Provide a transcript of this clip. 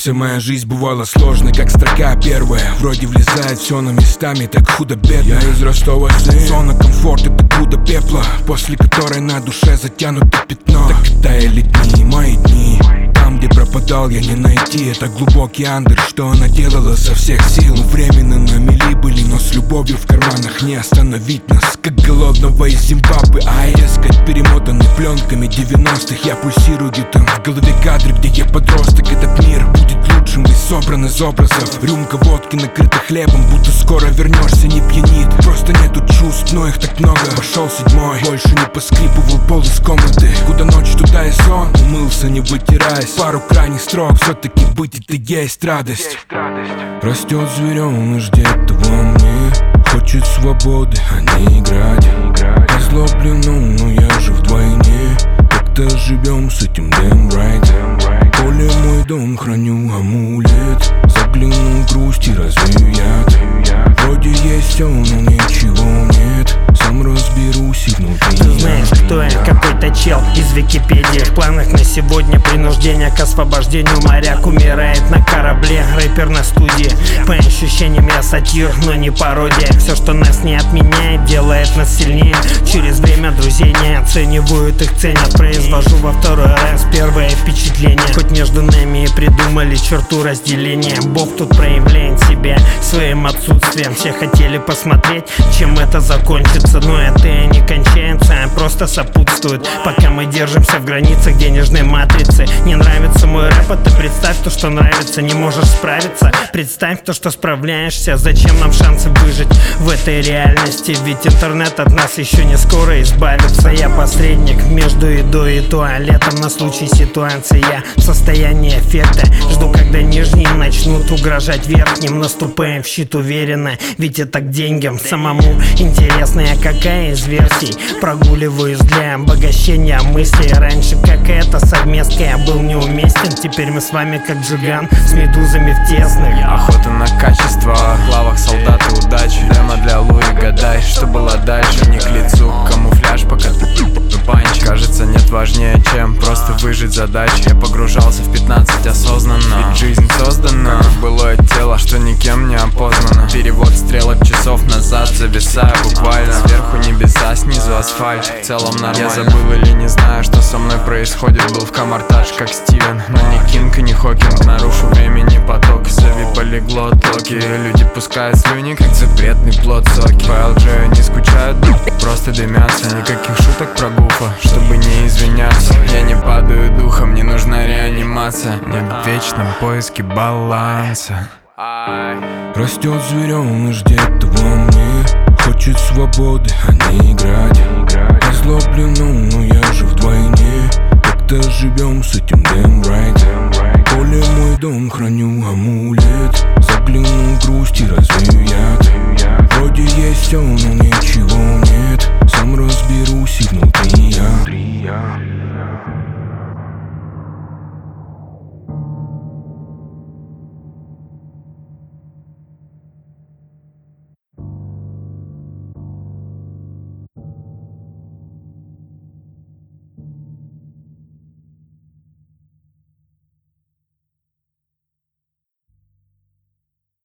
Вся моя жизнь бывала сложной, как строка первая. Вроде влезает все на местами, так худо-бедно. Я из Ростова сын, зона комфорта, это груда пепла, после которой на душе затянуто пятно. Так таяли дни, мои дни. Там, где пропадал, я не найти. Это глубокий андер, что она делала со всех сил. Мы временно на мели были, но с любовью в карманах не остановить нас, как голодного из Зимбабве. А искать перемотанный пленками 90-х. Я пульсирую где-то в голове кадры, где я подросток. Этот мир будет лучшим, весь собран из образов. Рюмка водки накрыта хлебом, будто скоро вернешься, не пьянит. Просто нету чувств, но их так много. Пошел седьмой, больше не поскрипывал пол из комнаты. Куда ночь, туда и сон. Умылся, не вытираясь. Пару крайних строк, все-таки быть это есть радость. Растет звереныш где-то во мне, хочет свободы, а не играть. Озлоблен, но я же вдвойне. Как-то живем с этим damn right. Поле мой дом, храню амулет. Загляну в грусть и развею яд. Вроде есть все, но ничего нет. Сам разберусь и внутри. Ты знаешь, кто я? Какой-то чел из Википедии. В планах на сегодня принуждение к освобождению. Моряк умирает на корабле, рэпер на студии. По ощущениям я сатир, но не пародия. Все, что нас не отменяет, делает нас сильнее. Через время друзей не оценивают, их ценят. Произвожу во второй раз первое впечатление. Хоть между нами и придумали черту разделения, Бог тут проявляет себя своим отсутствием. Все хотели посмотреть, чем это закончится, но это и не кончается, а просто сопутствует. Пока мы держимся в границах денежной матрицы. Не нравится мой рэп, а ты представь то, что нравится. Не можешь справиться, представь то, что справляешься. Зачем нам шансы выжить в этой реальности? Ведь интернет от нас еще не скоро избавится. Я посредник между едой и туалетом. На случай ситуации я в состоянии эффекта. Жду, когда нижние начнут угрожать верхним. Наступаем в щит уверенно, ведь это к деньгам. Самому интересно, какая из версий прогуливаюсь для обогащения мыслей. Раньше какая-то совместка, я был неуместен. Теперь мы с вами как Джиган с медузами в тесных. Охота на качество, в лавах солдаты удачи. Демо для Луи, гадай, что было дальше. Не к лицу, камуфляж, пока ты панч. Кажется, нет важнее, чем просто выжить задачи. Я погружался в 15 осознанно, ведь жизнь создана, как былое тело, что никем не опознано. Перевод стрелок часов назад, зависаю буквально. Сверху небеса, снизу асфальт, в целом нормально. Я забыл или не знаю, что со мной происходит. Был в камартаж, как Стивен, но не Кинг и не Хокинг. Нарушу времени поток, зови полиглот. Локи, люди пускают слюни, как запретный плод соки. По LG не скучают, просто дымятся. Никаких шуток про гуфа, чтобы не извиняться. Я не падаю духом, не нужна реанимация. Не в вечном поиске баланса. Растет звереныш где-то во мне, хочет свободы, а не играть. Озлоблен, но я же вдвойне. Как-то живем с этим damn right. Поле мой дом, храню амулет. Загляну в грусть и